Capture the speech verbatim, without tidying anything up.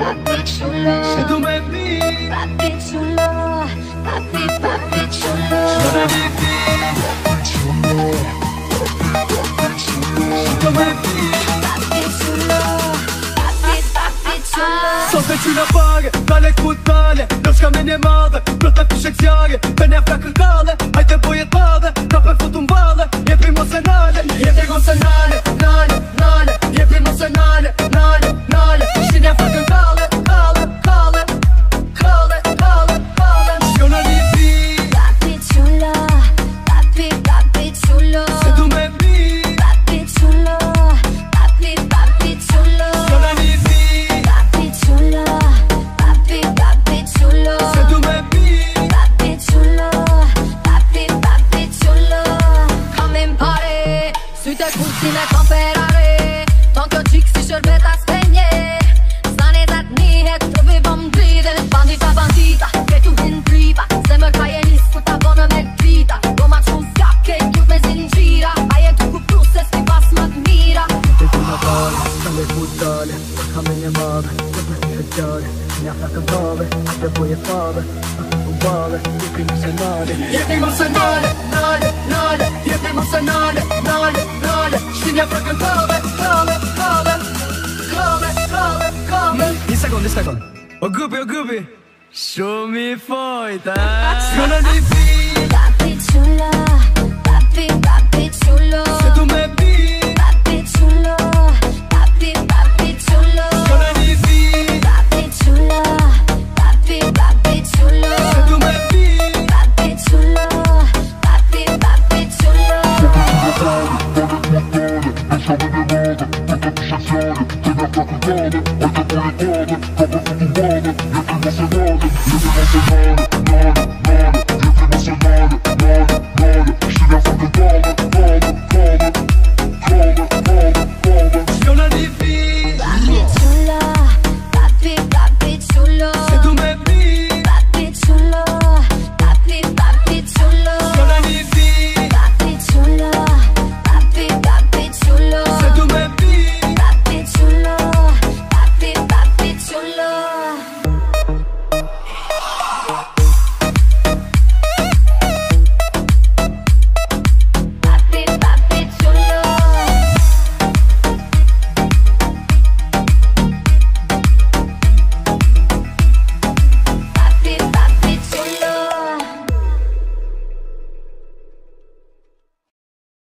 papi chulo. Se tu me pides, Papi chulo, papi, papi chulo. suona di più. Se tu me pides, Papi chulo, papi, papi chulo. so que ci la paghe, tale cu tale, non scamene male, plătă cu secțiare, pe neafta cârcale, hai te boie tale, ca pe futumbale, e primul semnale, e primul semnale, nale, nale, e primul semnale, nale, nale, și neafta cârcale, cale, cale, cale, cale, cale, suona di più. Papi chulo, papi, papi chulo. Se tu me pides, Papi chulo, papi, papi chulo. suona di più. Papi chulo, papi, papi chulo. Se tu me pides, Papi chulo, papi, papi chulo. Come in party, sui te cuține comperare. Tanto chic si șerbeta spegne. Stane dat nihe, trovi vom gride. Bandita, bandita, che tu intriba. Sembra che hai niscuta bună me grida. Roma c'un scacche, chiud me si gira. Hai e tu cu plus e sti pas mă admira. e tu una tale, tale cu tale, ca mene male, e per secțiare, neafta cârcale, hai te boie tale, ca pe futumbale, e primul semnale, e primul semnale, nale, nale, e primul semnale, nale, nale, și neafta cârcale, cale, cale, cale, cale, cale. Un secondo, un secondo. O gubi, o gubi. Show me fight, eh? Suona di più. Papi chulo, papi, papi